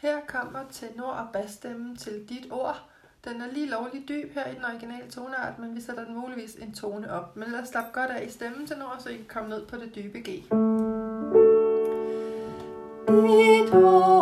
Her kommer tenor- og basstemmen til dit ord. Den er lige lovlig dyb her i den originale toneart, men vi sætter den muligvis en tone op. Men lad os slappe godt af i stemmen tenor, så I kan komme ned på det dybe G. Dit ord